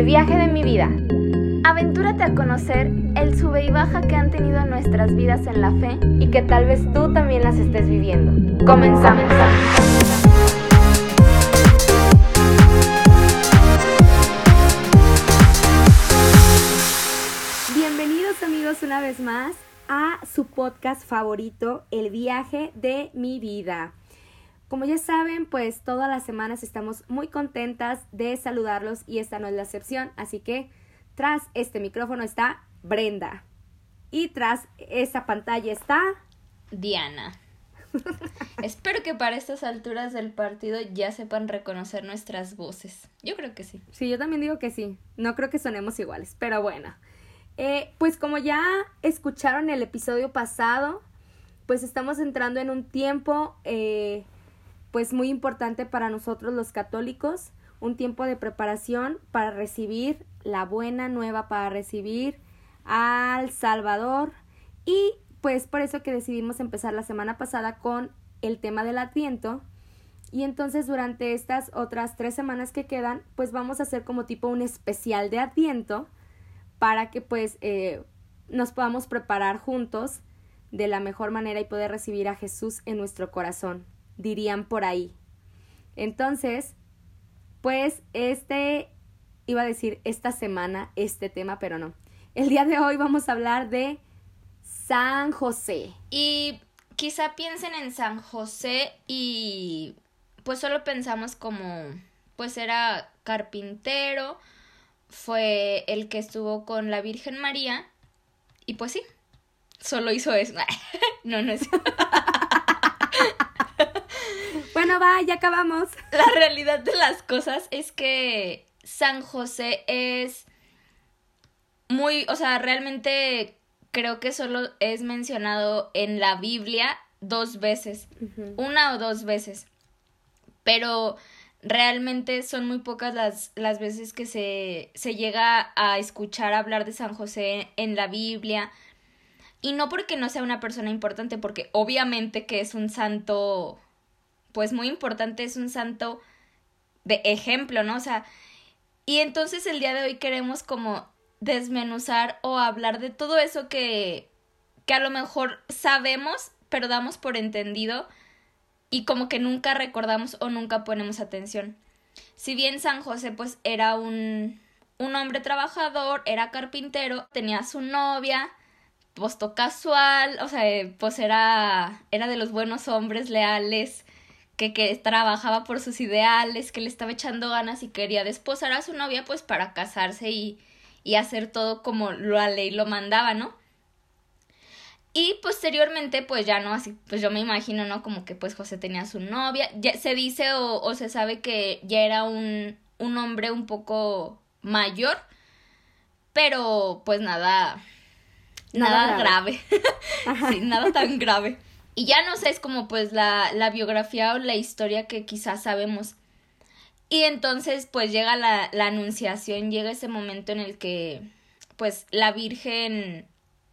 viaje de mi vida. Aventúrate a conocer el sube y baja que han tenido nuestras vidas en la fe y que tal vez tú también las estés viviendo. Comenzamos. Bienvenidos amigos una vez más a su podcast favorito, El viaje de mi vida. Como ya saben, pues todas las semanas estamos muy contentas de saludarlos y esta no es la excepción, así que tras este micrófono está Brenda y tras esa pantalla está Diana. Espero que para estas alturas del partido ya sepan reconocer nuestras voces. Yo creo que sí. Sí, yo también digo que sí, no creo que sonemos iguales, pero bueno. Pues como ya escucharon el episodio pasado, pues estamos entrando en un tiempo pues muy importante para nosotros los católicos, un tiempo de preparación para recibir la buena nueva, para recibir al Salvador, y pues por eso que decidimos empezar la semana pasada con el tema del Adviento. Y entonces durante estas otras 3 semanas que quedan, pues vamos a hacer como tipo un especial de Adviento para que pues nos podamos preparar juntos de la mejor manera y poder recibir a Jesús en nuestro corazón, dirían por ahí. Entonces, pues iba a decir esta semana este tema, pero no. El día de hoy vamos a hablar de San José. Y quizá piensen en San José y pues solo pensamos como, pues era carpintero, fue el que estuvo con la Virgen María y pues sí, solo hizo eso. No es. Bueno, ya acabamos. La realidad de las cosas es que San José es muy, o sea, realmente creo que solo es mencionado en la Biblia 2 veces, 1 o 2 veces, pero realmente son muy pocas las veces que se llega a escuchar hablar de San José en la Biblia, y no porque no sea una persona importante, porque obviamente que es un santo pues muy importante, es un santo de ejemplo, ¿no? O sea, y entonces el día de hoy queremos como desmenuzar o hablar de todo eso que a lo mejor sabemos, pero damos por entendido y como que nunca recordamos o nunca ponemos atención. Si bien San José pues era un hombre trabajador, era carpintero, tenía su novia, puesto casual, o sea, pues era de los buenos hombres leales, que trabajaba por sus ideales, que le estaba echando ganas y quería desposar a su novia pues para casarse y hacer todo como la ley lo mandaba, ¿no? Y posteriormente pues ya no, así pues yo me imagino, ¿no? Como que pues José tenía su novia, ya se dice o se sabe que ya era un hombre un poco mayor, pero pues nada grave. Sí, nada tan grave. Y ya no sé, es como pues la biografía o la historia que quizás sabemos. Y entonces pues llega la anunciación, llega ese momento en el que pues a la Virgen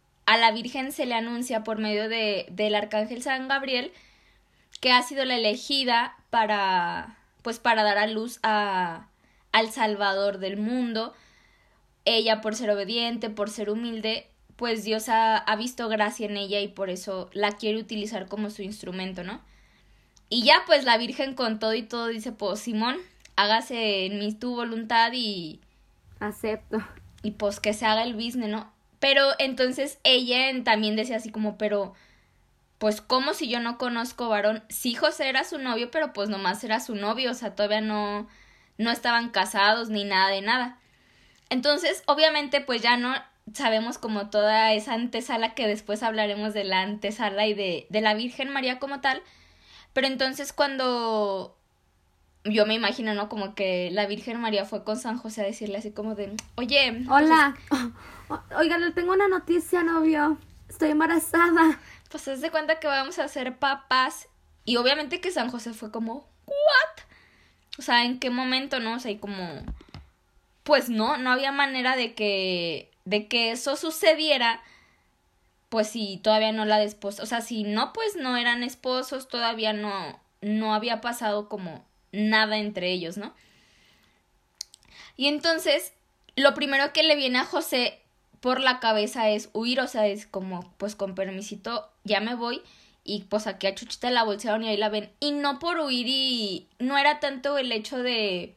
se le anuncia por medio del arcángel San Gabriel que ha sido la elegida para dar a luz al Salvador del mundo. Ella, por ser obediente, por ser humilde, pues Dios ha visto gracia en ella y por eso la quiere utilizar como su instrumento, ¿no? Y ya pues la Virgen con todo y todo dice, pues Simón, hágase en mí tu voluntad y acepto. Y pues que se haga el business, ¿no? Pero entonces ella también decía así como, pero pues ¿cómo si yo no conozco varón? Sí, José era su novio, pero pues nomás era su novio, o sea, todavía no estaban casados ni nada de nada. Entonces, obviamente, pues ya no sabemos como toda esa antesala, que después hablaremos de la antesala y de la Virgen María como tal, pero entonces cuando yo me imagino, ¿no? Como que la Virgen María fue con San José a decirle así como de, oye, hola, oigan, le tengo una noticia, novio, estoy embarazada. Pues haz de cuenta que vamos a ser papás, y obviamente que San José fue como, ¿what? O sea, ¿en qué momento, no? O sea, y como, pues no había manera de que eso sucediera, pues si todavía no la desposó, o sea, si no, pues no eran esposos, todavía no había pasado como nada entre ellos, ¿no? Y entonces lo primero que le viene a José por la cabeza es huir, o sea, es como, pues con permisito, ya me voy, y pues aquí a Chuchita la bolsearon y ahí la ven, y no por huir, y no era tanto el hecho de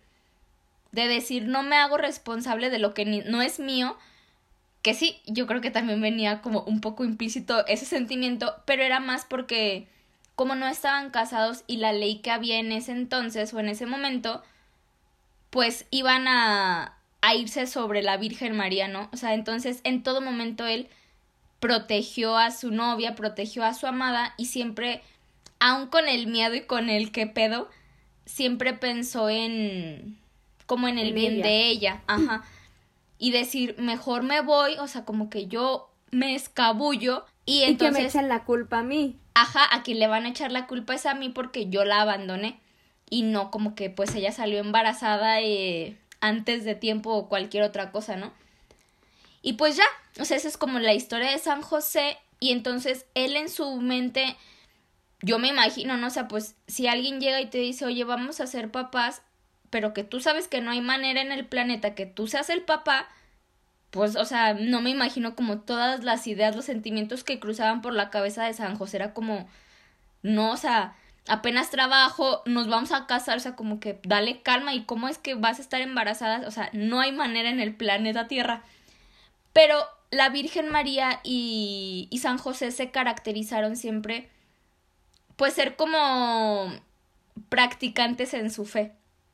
decir, no me hago responsable de lo que no es mío, que sí, yo creo que también venía como un poco implícito ese sentimiento, pero era más porque como no estaban casados y la ley que había en ese entonces o en ese momento, pues iban a irse sobre la Virgen María, ¿no? O sea, entonces en todo momento él protegió a su novia, protegió a su amada y siempre, aun con el miedo y con el qué pedo, siempre pensó en como en el bien de ella, ajá, y decir, mejor me voy, o sea, como que yo me escabullo y entonces... Y que me echen la culpa a mí. Ajá, a quien le van a echar la culpa es a mí porque yo la abandoné y no como que pues ella salió embarazada antes de tiempo o cualquier otra cosa, ¿no? Y pues ya, o sea, esa es como la historia de San José y entonces él en su mente, yo me imagino, ¿no? O sea, pues si alguien llega y te dice, oye, vamos a ser papás, pero que tú sabes que no hay manera en el planeta que tú seas el papá, pues, o sea, no me imagino como todas las ideas, los sentimientos que cruzaban por la cabeza de San José, era como, no, o sea, apenas trabajo, nos vamos a casar, o sea, como que dale calma, y cómo es que vas a estar embarazada, o sea, no hay manera en el planeta Tierra. Pero la Virgen María y San José se caracterizaron siempre, pues, ser como practicantes en su fe.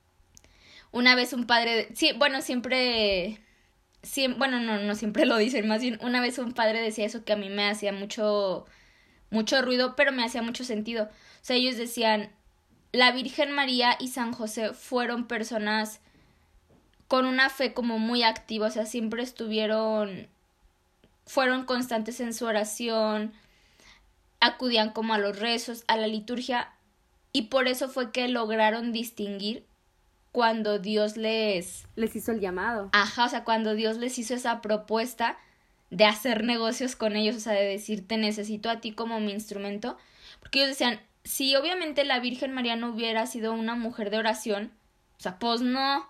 Una vez un padre, sí, bueno, siempre, bueno, no siempre lo dicen, más bien una vez un padre decía eso que a mí me hacía mucho ruido, pero me hacía mucho sentido. O sea, ellos decían, la Virgen María y San José fueron personas con una fe como muy activa, o sea, siempre fueron constantes en su oración, acudían como a los rezos, a la liturgia, y por eso fue que lograron distinguir cuando Dios les hizo el llamado. Ajá, o sea, cuando Dios les hizo esa propuesta de hacer negocios con ellos, o sea, de decir, te necesito a ti como mi instrumento, porque ellos decían, si obviamente la Virgen María no hubiera sido una mujer de oración, o sea, pues no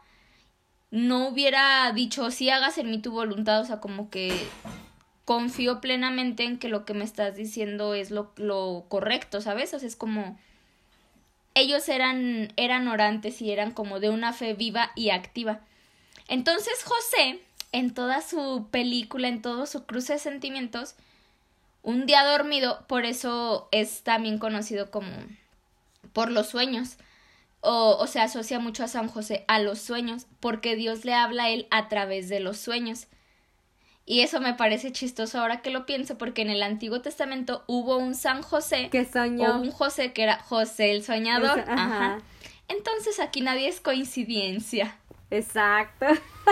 hubiera dicho, sí, hagas en mí tu voluntad, o sea, como que confío plenamente en que lo que me estás diciendo es lo correcto, ¿sabes? O sea, es como... Ellos eran orantes y eran como de una fe viva y activa. Entonces José, en toda su película, en todo su cruce de sentimientos, un día dormido, por eso es también conocido como por los sueños, o se asocia mucho a San José a los sueños, porque Dios le habla a él a través de los sueños. Y eso me parece chistoso ahora que lo pienso, porque en el Antiguo Testamento hubo un San José que soñó, o un José que era José el soñador. Ajá. Entonces aquí nadie es coincidencia. Exacto.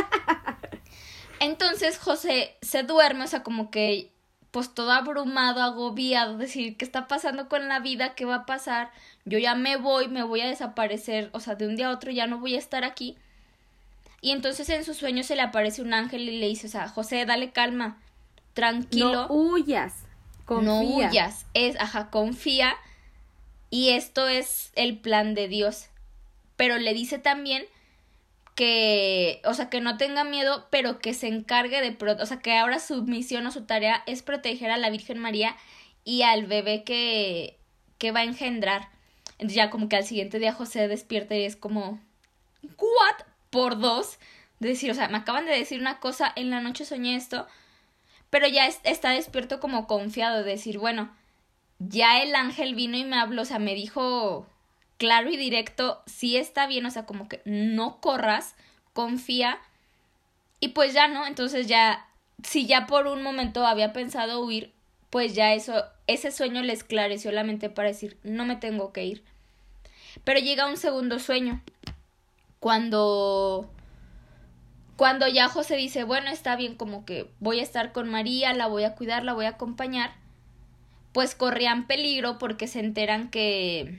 Entonces José se duerme, o sea, como que pues todo abrumado, agobiado, decir, ¿qué está pasando con la vida? ¿Qué va a pasar? Yo ya me voy a desaparecer, o sea, de un día a otro ya no voy a estar aquí. Y entonces en su sueño se le aparece un ángel y le dice, o sea, José, dale calma, tranquilo. No huyas, confía. No huyas, confía, y esto es el plan de Dios. Pero le dice también que, o sea, que no tenga miedo, pero que se encargue o sea, que ahora su misión o su tarea es proteger a la Virgen María y al bebé que va a engendrar. Entonces ya como que al siguiente día José despierta y es como, ¿what? Por dos, de decir, o sea, me acaban de decir una cosa, en la noche soñé esto, pero ya está despierto como confiado, de decir, bueno, ya el ángel vino y me habló, o sea, me dijo claro y directo, sí está bien, o sea, como que no corras, confía, y pues ya, ¿no? Entonces ya, si ya por un momento había pensado huir, pues ya ese sueño le esclareció la mente para decir, no me tengo que ir. Pero llega un segundo sueño, cuando ya José dice, bueno, está bien, como que voy a estar con María, la voy a cuidar, la voy a acompañar, pues corrían peligro porque se enteran que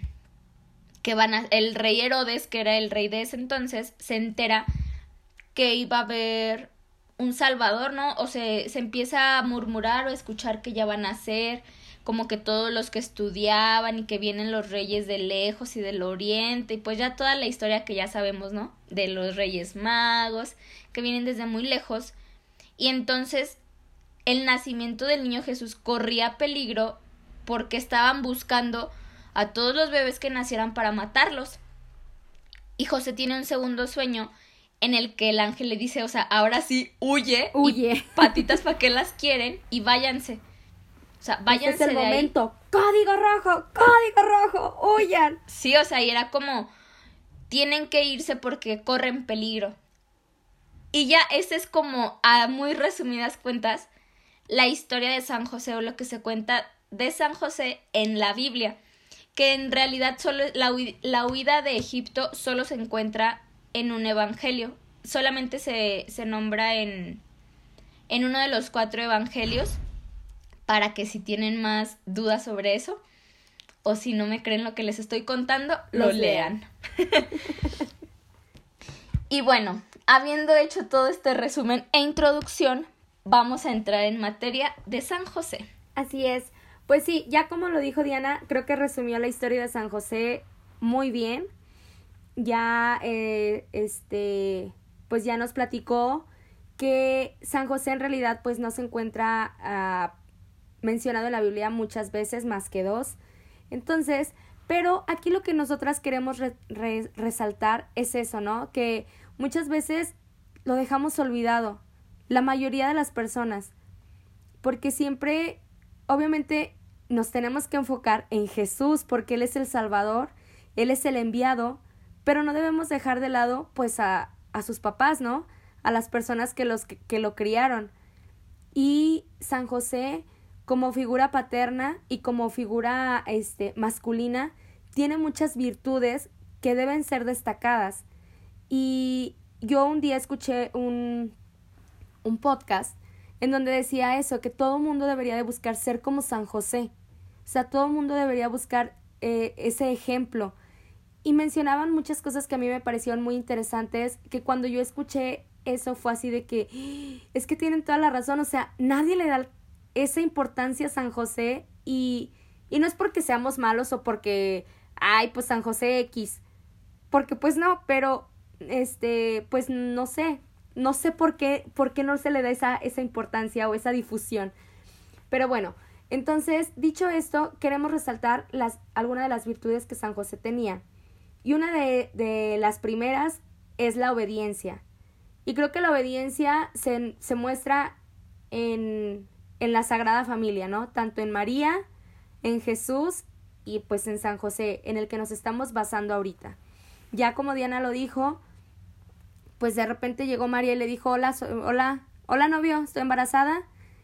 el rey Herodes, que era el rey de ese entonces, se entera que iba a haber un salvador, ¿no? O se empieza a murmurar o a escuchar que ya van a nacer, como que todos los que estudiaban y que vienen los reyes de lejos y del oriente y pues ya toda la historia que ya sabemos, ¿no? De los reyes magos que vienen desde muy lejos y entonces el nacimiento del niño Jesús corría peligro porque estaban buscando a todos los bebés que nacieran para matarlos. Y José tiene un segundo sueño en el que el ángel le dice, o sea, ahora sí, huye. Y patitas, ¿para qué las quieren? Y váyanse. O sea, váyanse este es el de momento. ahí. ¡Código rojo! ¡Huyan! Sí, o sea, y era como, tienen que irse porque corren peligro. Y ya ese es como, a muy resumidas cuentas, la historia de San José o lo que se cuenta de San José en la Biblia. Que en realidad solo la huida de Egipto solo se encuentra en un evangelio. Solamente se nombra en uno de los 4 evangelios, para que si tienen más dudas sobre eso, o si no me creen lo que les estoy contando, lo lean. Y bueno, habiendo hecho todo este resumen e introducción, vamos a entrar en materia de San José. Así es. Pues sí, ya como lo dijo Diana, creo que resumió la historia de San José muy bien. Ya, pues ya nos platicó que San José en realidad pues no se encuentra mencionado en la Biblia muchas veces, más que 2. Entonces, pero aquí lo que nosotras queremos resaltar es eso, ¿no? Que muchas veces lo dejamos olvidado, la mayoría de las personas, porque siempre, obviamente, nos tenemos que enfocar en Jesús, porque Él es el Salvador, Él es el enviado, pero no debemos dejar de lado, pues, a sus papás, ¿no? A las personas que lo criaron. Y San José, como figura paterna y como figura masculina, tiene muchas virtudes que deben ser destacadas. Y yo un día escuché un podcast en donde decía eso, que todo mundo debería de buscar ser como San José. O sea, todo mundo debería buscar ese ejemplo. Y mencionaban muchas cosas que a mí me parecieron muy interesantes, que cuando yo escuché eso fue así de que, es que tienen toda la razón, o sea, nadie le da esa importancia a San José y no es porque seamos malos o porque, ay, pues San José X, porque pues no, pero, pues no sé por qué no se le da esa importancia o esa difusión. Pero bueno, entonces, dicho esto, queremos resaltar algunas de las virtudes que San José tenía. Y una de las primeras es la obediencia. Y creo que la obediencia se muestra en la Sagrada Familia, ¿no? Tanto en María, en Jesús y pues en San José, en el que nos estamos basando ahorita. Ya como Diana lo dijo, pues de repente llegó María y le dijo, hola novio, estoy embarazada.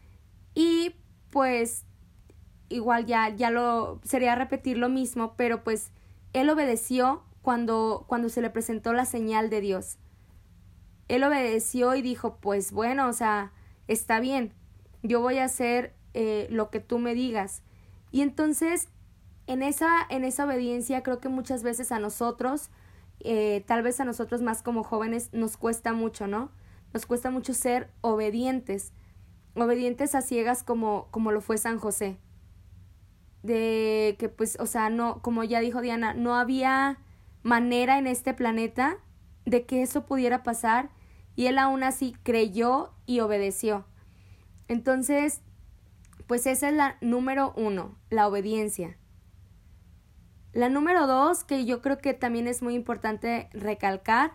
Y pues igual ya sería repetir lo mismo, pero pues él obedeció cuando se le presentó la señal de Dios. Él obedeció y dijo, pues bueno, o sea, está bien, yo voy a hacer lo que tú me digas. Y entonces, en esa obediencia, creo que muchas veces a nosotros, tal vez a nosotros más como jóvenes, nos cuesta mucho, ¿no? Nos cuesta mucho ser obedientes a ciegas como lo fue San José. De que pues, o sea, no, como ya dijo Diana, no había manera en este planeta de que eso pudiera pasar y él aún así creyó y obedeció. Entonces, pues esa es la número 1, la obediencia. La número 2, que yo creo que también es muy importante recalcar,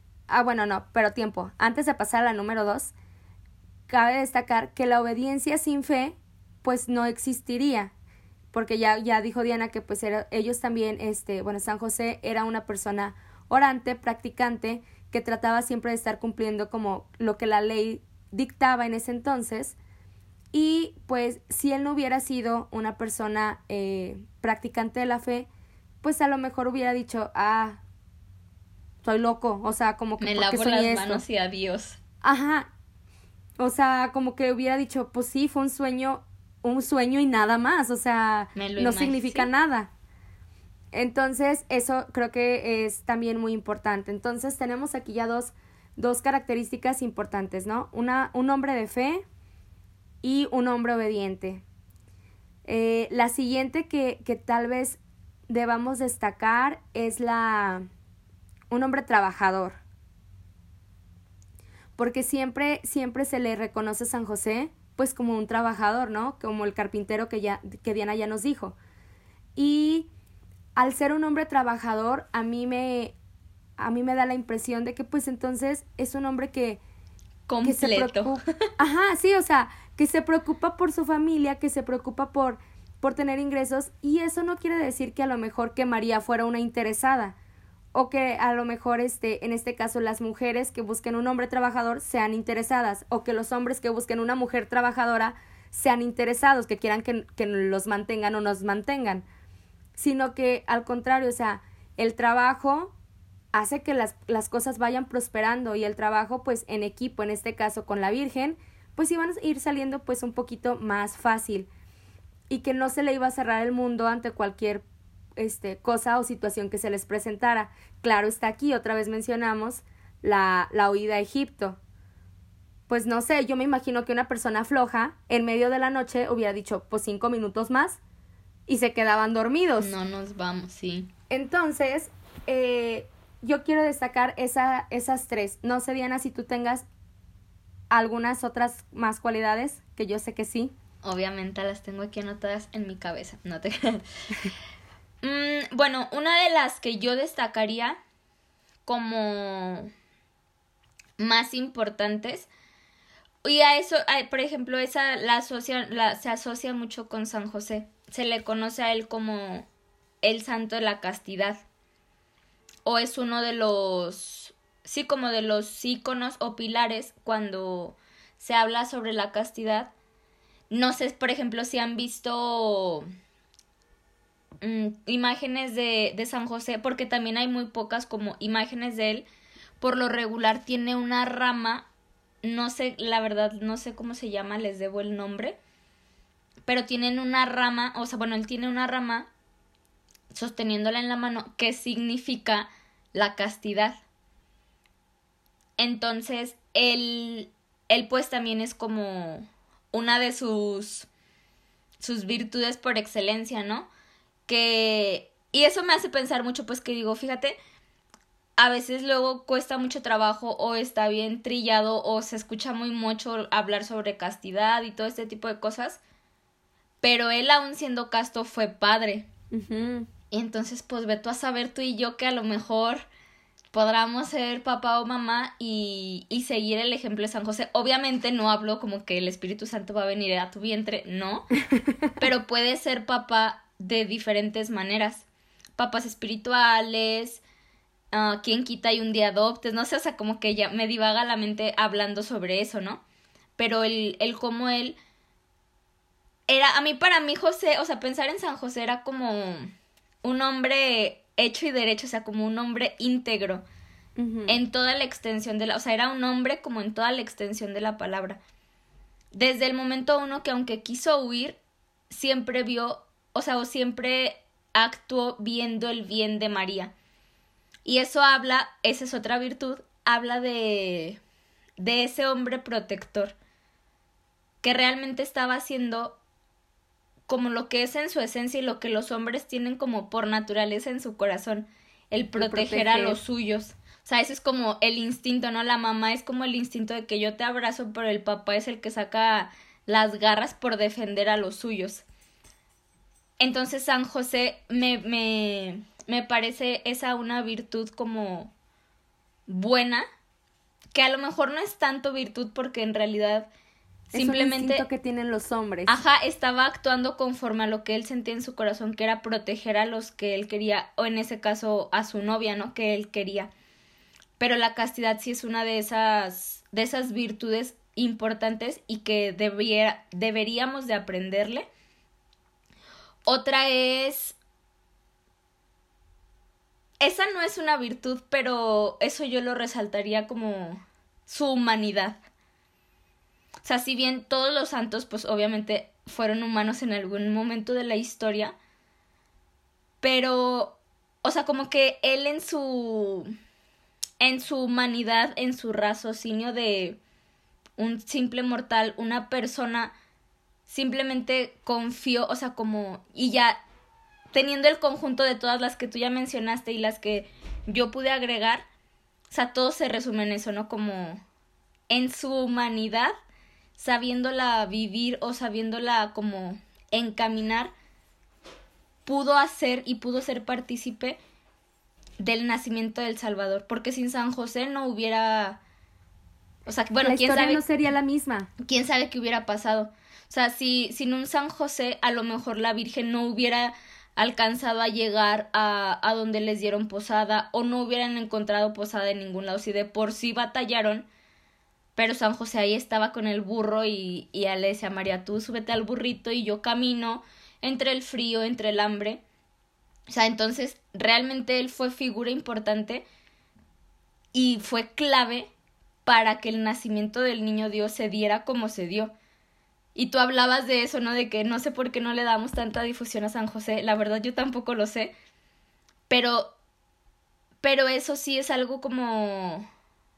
antes de pasar a la número 2, cabe destacar que la obediencia sin fe, pues no existiría, porque ya dijo Diana que pues ellos también, San José era una persona orante, practicante, que trataba siempre de estar cumpliendo como lo que la ley dictaba en ese entonces, y pues si él no hubiera sido una persona practicante de la fe, pues a lo mejor hubiera dicho, soy loco, o sea, como que me porque lavo soy las manos y adiós. Ajá, o sea, como que hubiera dicho, pues sí, fue un sueño y nada más, o sea, no significa nada. Entonces, eso creo que es también muy importante. Entonces, tenemos aquí ya dos características importantes, ¿no? Un hombre de fe y un hombre obediente. La siguiente que tal vez debamos destacar es un hombre trabajador. Porque siempre se le reconoce a San José pues como un trabajador, ¿no? Como el carpintero que Diana ya nos dijo. Y al ser un hombre trabajador, a mí me da la impresión de que pues entonces es un hombre que se preocupa. Ajá, sí, o sea, que se preocupa por su familia, que se preocupa por tener ingresos, y eso no quiere decir que a lo mejor que María fuera una interesada, o que a lo mejor en este caso las mujeres que busquen un hombre trabajador sean interesadas, o que los hombres que busquen una mujer trabajadora sean interesados, que quieran que los mantengan o nos mantengan, sino que al contrario, o sea, el trabajo hace que las cosas vayan prosperando, y el trabajo pues en equipo, en este caso con la Virgen, pues iban a ir saliendo pues un poquito más fácil, y que no se le iba a cerrar el mundo ante cualquier cosa o situación que se les presentara. Claro está, aquí otra vez mencionamos la huida a Egipto. Pues no sé, yo me imagino que una persona floja en medio de la noche hubiera dicho pues 5 minutos más y se quedaban dormidos. No nos vamos, sí. Entonces, yo quiero destacar esas 3. No sé, Diana, si tú tengas algunas otras más cualidades, que yo sé que sí. Obviamente las tengo aquí anotadas en mi cabeza, no te creas. Bueno, una de las que yo destacaría como más importantes, y a eso, por ejemplo, esa se asocia mucho con San José. Se le conoce a él como el santo de la castidad, o es uno de los, sí, como de los íconos o pilares cuando se habla sobre la castidad. No sé, por ejemplo, si han visto imágenes de San José, porque también hay muy pocas como imágenes de él. Por lo regular tiene una rama, no sé, la verdad, no sé cómo se llama, les debo el nombre, pero tienen una rama, o sea, bueno, él tiene una rama sosteniéndola en la mano, que significa la castidad. Entonces, él pues también es como una de sus virtudes por excelencia, ¿no? Y eso me hace pensar mucho, pues que digo, fíjate, a veces luego cuesta mucho trabajo, o está bien trillado, o se escucha muy mucho hablar sobre castidad y todo este tipo de cosas, pero él, aún siendo casto, fue padre. Uh-huh. Y entonces, pues ve tú a saber, tú y yo, que a lo mejor podamos ser papá o mamá y seguir el ejemplo de San José. Obviamente no hablo como que el Espíritu Santo va a venir a tu vientre, no, pero puede ser papá de diferentes maneras. Papás espirituales, quien quita y un día adoptes, no sé, o sea, como que ya me divaga la mente hablando sobre eso, ¿no? Pero el como él era, para mí José, o sea, pensar en San José era como un hombre hecho y derecho, o sea, como un hombre íntegro, uh-huh, en toda la extensión o sea, era un hombre como en toda la extensión de la palabra. Desde el momento uno, que aunque quiso huir, siempre vio, o sea, o siempre actuó viendo el bien de María. Y eso habla, esa es otra virtud, habla de ese hombre protector, que realmente estaba haciendo como lo que es en su esencia y lo que los hombres tienen como por naturaleza en su corazón, el proteger a los suyos. O sea, eso es como el instinto, ¿no? La mamá es como el instinto de que yo te abrazo, pero el papá es el que saca las garras por defender a los suyos. Entonces San José me parece esa una virtud como buena, que a lo mejor no es tanto virtud, porque en realidad simplemente es un instinto que tienen los hombres. Ajá, estaba actuando conforme a lo que él sentía en su corazón, que era proteger a los que él quería, o en ese caso a su novia, ¿no? Que él quería. Pero la castidad sí es una de esas virtudes importantes y que deberíamos de aprenderle. Otra es, esa no es una virtud, pero eso yo lo resaltaría como su humanidad. O sea, si bien todos los santos, pues obviamente fueron humanos en algún momento de la historia, pero, o sea, como que él en su humanidad, en su raciocinio de un simple mortal, una persona simplemente confió, o sea, como, y ya teniendo el conjunto de todas las que tú ya mencionaste y las que yo pude agregar, o sea, todo se resume en eso, ¿no? Como en su humanidad, sabiéndola vivir o sabiéndola como encaminar, pudo hacer y pudo ser partícipe del nacimiento del Salvador, porque sin San José no hubiera, o sea, bueno, La quién historia sabe, no sería la misma. quién sabe qué hubiera pasado. O sea, si sin un San José, a lo mejor la Virgen no hubiera alcanzado a llegar a donde les dieron posada, o no hubieran encontrado posada en ningún lado. Si de por sí batallaron, pero San José ahí estaba con el burro y ella le decía a María, tú súbete al burrito y yo camino entre el frío, entre el hambre. O sea, entonces realmente él fue figura importante y fue clave para que el nacimiento del niño Dios se diera como se dio. Y tú hablabas de eso, ¿no? De que no sé por qué no le damos tanta difusión a San José. La verdad yo tampoco lo sé. Pero eso sí es algo como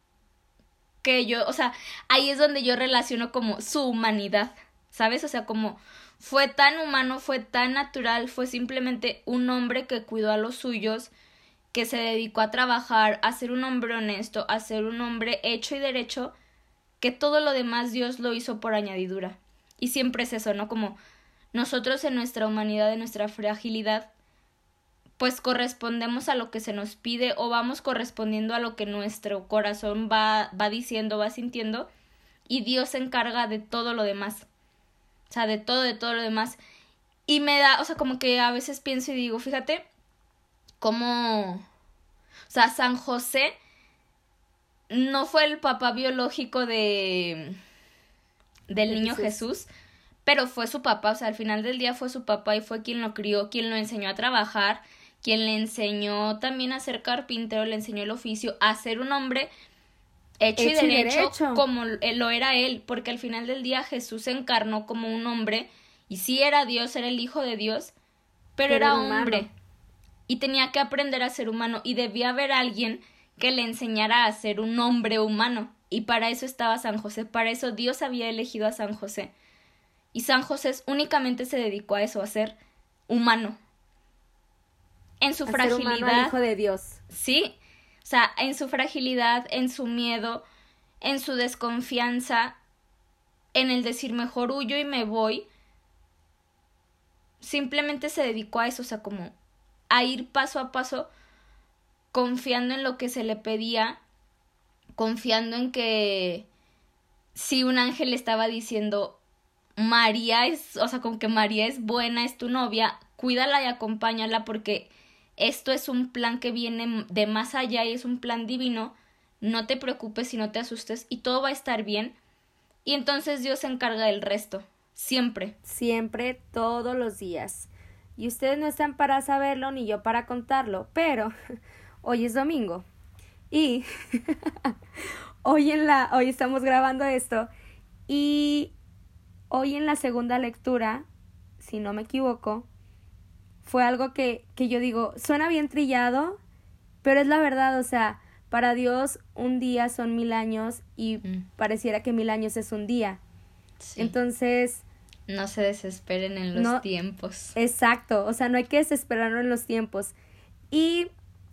que yo, o sea, ahí es donde yo relaciono como su humanidad, ¿sabes? O sea, como fue tan humano, fue tan natural, fue simplemente un hombre que cuidó a los suyos, que se dedicó a trabajar, a ser un hombre honesto, a ser un hombre hecho y derecho, que todo lo demás Dios lo hizo por añadidura. Y siempre es eso, ¿no? Como nosotros en nuestra humanidad, en nuestra fragilidad, pues correspondemos a lo que se nos pide o vamos correspondiendo a lo que nuestro corazón va diciendo, va sintiendo, y Dios se encarga de todo lo demás. O sea, de todo lo demás. Y me da, o sea, como que a veces pienso y digo, fíjate cómo, o sea, San José no fue el papá biológico del niño Jesús, pero fue su papá, o sea, al final del día fue su papá y fue quien lo crió, quien lo enseñó a trabajar, quien le enseñó también a ser carpintero, le enseñó el oficio, a ser un hombre hecho y derecho como lo era él, porque al final del día Jesús se encarnó como un hombre y sí era Dios, era el Hijo de Dios, pero era hombre humano. Y tenía que aprender a ser humano y debía haber alguien que le enseñara a ser un hombre humano, y para eso estaba San José, para eso Dios había elegido a San José, y San José únicamente se dedicó a eso, a ser humano, en su fragilidad, ser humano al Hijo de Dios. Sí, o sea, en su fragilidad, en su miedo, en su desconfianza, en el decir mejor huyo y me voy, simplemente se dedicó a eso, o sea, como a ir paso a paso, confiando en lo que se le pedía, confiando en que si un ángel le estaba diciendo María es, o sea, como que María es buena, es tu novia, cuídala y acompáñala porque esto es un plan que viene de más allá y es un plan divino, no te preocupes y no te asustes y todo va a estar bien. Y entonces Dios se encarga del resto, siempre. Siempre, todos los días. Y ustedes no están para saberlo ni yo para contarlo, pero hoy es domingo y hoy estamos grabando esto y hoy en la segunda lectura, si no me equivoco, fue algo que yo digo, suena bien trillado, pero es la verdad, o sea, para Dios un día son 1000 años y pareciera que 1000 años es un día. Sí. Entonces, no se desesperen en los tiempos. Exacto, o sea, no hay que desesperarnos en los tiempos. Y,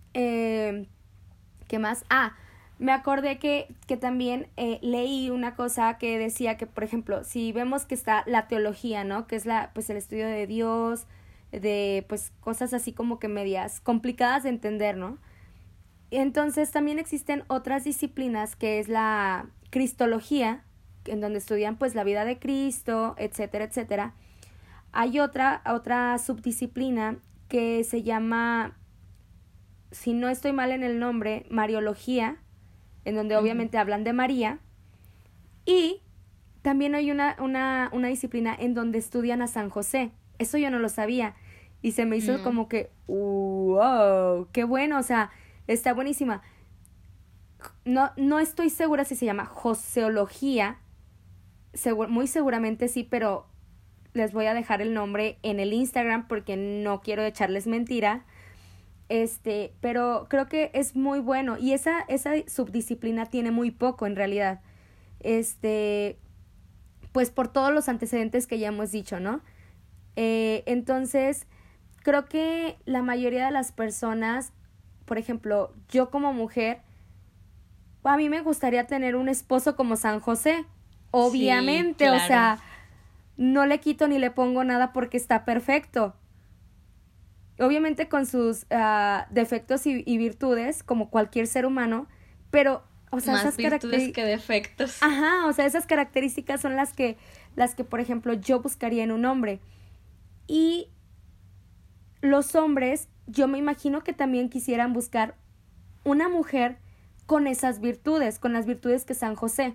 ¿qué más? Me acordé que también leí una cosa que decía que, por ejemplo, si vemos que está la teología, ¿no? Que es pues el estudio de Dios, de pues cosas así como que medias complicadas de entender, ¿no? Entonces también existen otras disciplinas que es la cristología, en donde estudian pues la vida de Cristo, etcétera, etcétera. Hay otra subdisciplina que se llama, si no estoy mal en el nombre, Mariología, en donde obviamente hablan de María. Y también hay una disciplina en donde estudian a San José. Eso yo no lo sabía. Y se me hizo como que, wow, qué bueno, o sea, está buenísima. No estoy segura si se llama Joseología. Muy seguramente sí, pero les voy a dejar el nombre en el Instagram porque no quiero echarles mentira. Pero creo que es muy bueno y esa subdisciplina tiene muy poco en realidad. pues por todos los antecedentes que ya hemos dicho, ¿no? Entonces, creo que la mayoría de las personas, por ejemplo, yo como mujer, a mí me gustaría tener un esposo como San José, obviamente, Sí, o claro. sea, no le quito ni le pongo nada porque está perfecto. Obviamente con sus defectos y virtudes, como cualquier ser humano, pero, o sea, Más esas virtudes que defectos. Ajá, o sea, esas características son las que, por ejemplo, yo buscaría en un hombre. Y los hombres, yo me imagino que también quisieran buscar una mujer con esas virtudes, con las virtudes que San José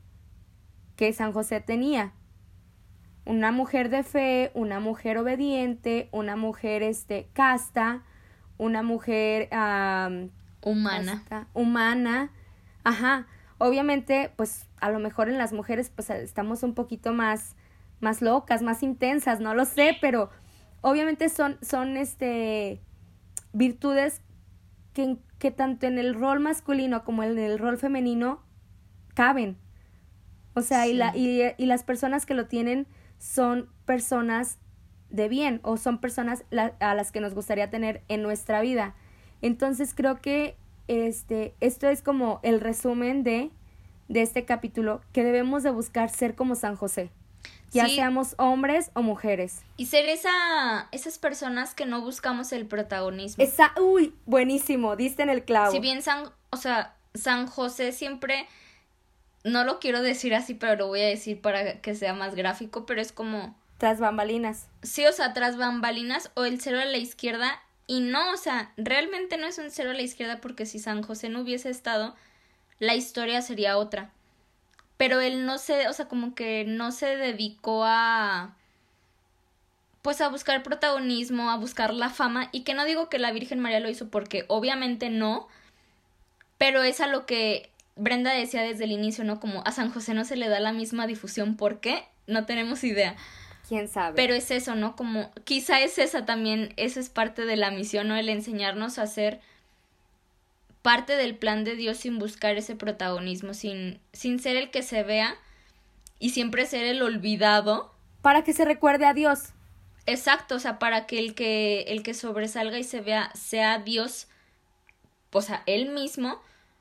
tenía. Una mujer de fe, una mujer obediente, una mujer casta, una mujer humana. Ajá. Obviamente, pues a lo mejor en las mujeres pues estamos un poquito más locas, más intensas, no lo sé, pero obviamente son virtudes que tanto en el rol masculino como en el rol femenino caben. O sea, Sí. y las personas que lo tienen son personas de bien o son personas a las que nos gustaría tener en nuestra vida. Entonces creo que esto es como el resumen de este capítulo, que debemos de buscar ser como San José, ya Sí. seamos hombres o mujeres. Y ser esas personas que no buscamos el protagonismo. Uy, buenísimo, diste en el clavo. Si bien San José siempre, no lo quiero decir así, pero lo voy a decir para que sea más gráfico, pero es como, Tras bambalinas. sí, o sea, tras bambalinas o el cero a la izquierda, y no, o sea, realmente no es un cero a la izquierda, porque si San José no hubiese estado, la historia sería otra. Pero él no se, o sea, como que no se dedicó pues a buscar protagonismo, a buscar la fama, y que no digo que la Virgen María lo hizo, porque obviamente no, pero es a lo que Brenda decía desde el inicio, ¿no? Como a San José no se le da la misma difusión, ¿por qué? No tenemos idea. ¿Quién sabe? Pero es eso, ¿no? Como quizá es esa también, eso es parte de la misión, ¿no? El enseñarnos a ser parte del plan de Dios sin buscar ese protagonismo, sin ser el que se vea y siempre ser el olvidado. Para que se recuerde a Dios. Exacto, o sea, para que el que sobresalga y se vea sea Dios, o sea, él mismo,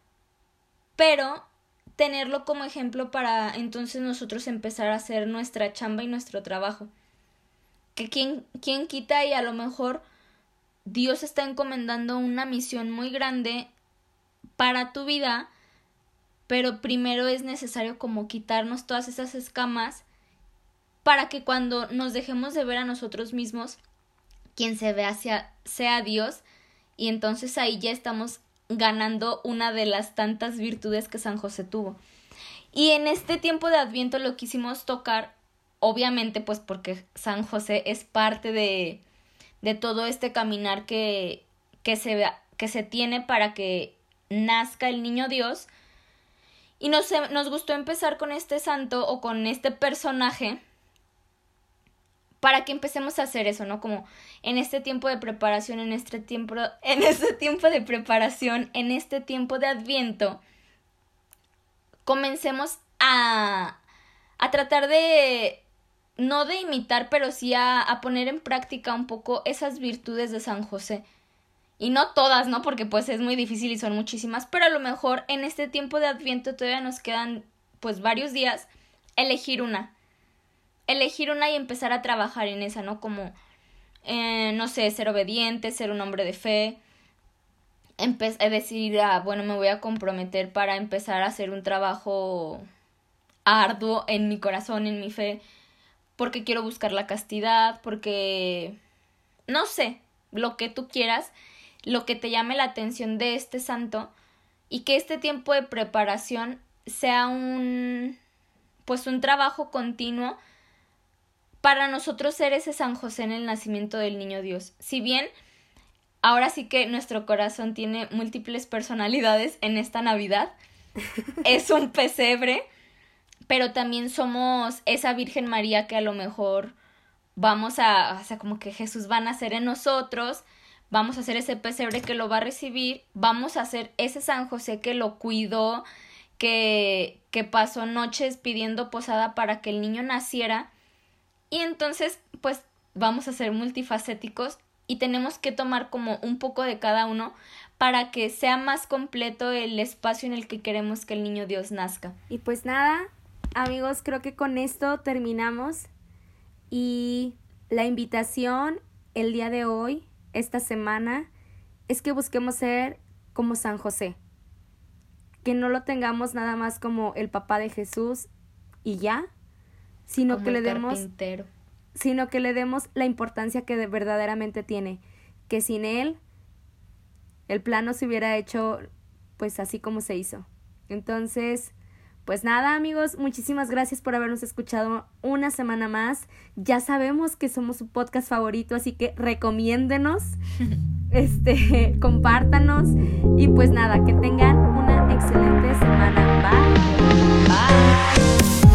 pero tenerlo como ejemplo para entonces nosotros empezar a hacer nuestra chamba y nuestro trabajo. Que quién quita, y a lo mejor Dios está encomendando una misión muy grande para tu vida, pero primero es necesario como quitarnos todas esas escamas para que cuando nos dejemos de ver a nosotros mismos, quien se vea sea Dios, y entonces ahí ya estamos ganando una de las tantas virtudes que San José tuvo. Y en este tiempo de Adviento lo quisimos tocar, obviamente pues porque San José es parte de todo este caminar que se tiene para que nazca el niño Dios. Y nos gustó empezar con este santo o con este personaje para que empecemos a hacer eso, ¿no? Como en este tiempo de preparación, en este tiempo de preparación, en este tiempo de Adviento, comencemos a tratar de, no de imitar, pero sí a poner en práctica un poco esas virtudes de San José. Y no todas, ¿no? Porque pues es muy difícil y son muchísimas, pero a lo mejor en este tiempo de Adviento todavía nos quedan pues varios días, elegir una y empezar a trabajar en esa, ¿no? Como, no sé, ser obediente, ser un hombre de fe, decidir, bueno, me voy a comprometer para empezar a hacer un trabajo arduo en mi corazón, en mi fe, porque quiero buscar la castidad, porque, no sé, lo que tú quieras, lo que te llame la atención de este santo, y que este tiempo de preparación sea un trabajo continuo para nosotros ser ese San José en el nacimiento del niño Dios. Si bien ahora sí que nuestro corazón tiene múltiples personalidades en esta Navidad, es un pesebre, pero también somos esa Virgen María que a lo mejor o sea, como que Jesús va a nacer en nosotros, vamos a ser ese pesebre que lo va a recibir, vamos a ser ese San José que lo cuidó, que que pasó noches pidiendo posada para que el niño naciera. Y entonces, pues, vamos a ser multifacéticos y tenemos que tomar como un poco de cada uno para que sea más completo el espacio en el que queremos que el niño Dios nazca. Y pues nada, amigos, creo que con esto terminamos. Y la invitación el día de hoy, esta semana, es que busquemos ser como San José. Que no lo tengamos nada más como el papá de Jesús y ya, sino Como que le el demos... carpintero. sino que le demos la importancia que verdaderamente tiene, que sin él el plan no se hubiera hecho pues así como se hizo. Entonces, pues nada, amigos, muchísimas gracias por habernos escuchado una semana más. Ya sabemos que somos su podcast favorito, así que recomiéndenos, compártanos y pues nada, que tengan una excelente semana. Bye. Bye.